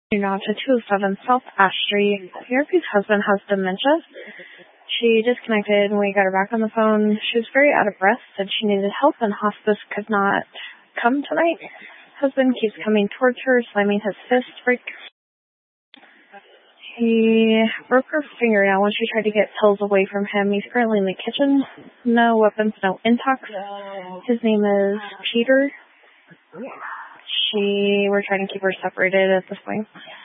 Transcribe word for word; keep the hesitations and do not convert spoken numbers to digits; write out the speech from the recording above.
Now to two oh seven South Ash Street. Therapy's husband has dementia. She disconnected and we got her back on the phone. She was very out of breath, said she needed help and hospice could not come tonight. Husband keeps coming towards her, slamming his fist. Break. He broke her fingernail when she tried to get pills away from him. He's currently in the kitchen. No weapons, no intox. His name is Peter. She, we're trying to keep her separated at this point.